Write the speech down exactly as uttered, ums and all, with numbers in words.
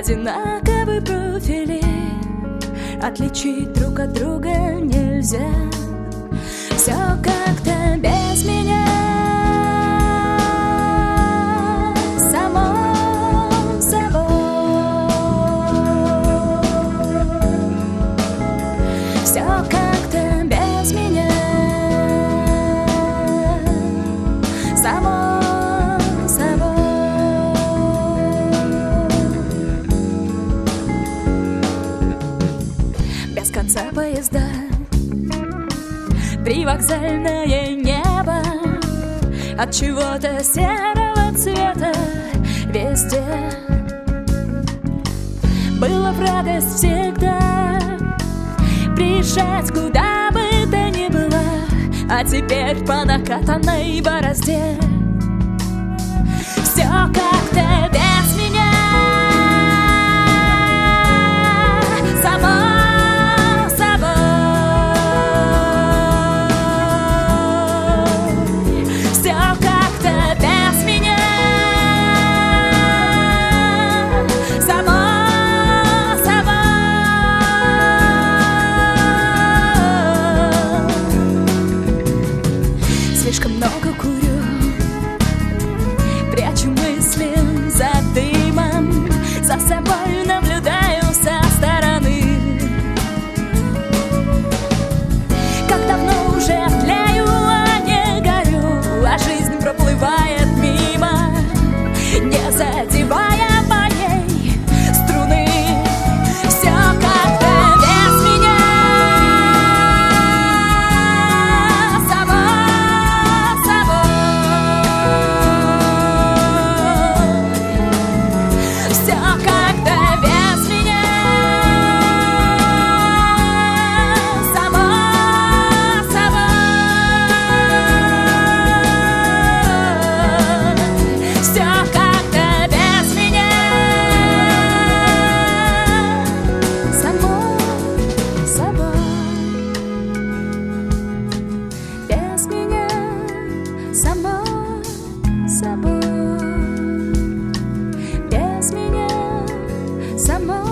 одинаковые профили, отличить друг от друга нельзя. Все как-то без меня, само собой. Все как-то без меня, само собой. Без конца поезда, привокзальное небо, от чего-то серого цвета везде. Было в радость всегда приезжать куда бы то ни было, а теперь по накатанной борозде. Все как-то без меня, само. Слишком много курю, прячу мысли за дымом, за собой наблюдаю со стороны. Как давно уже тлею, а не горю, а жизнь проплывает мимо, не задевая моей струны. Все как-то без меня, само собой, без меня, само.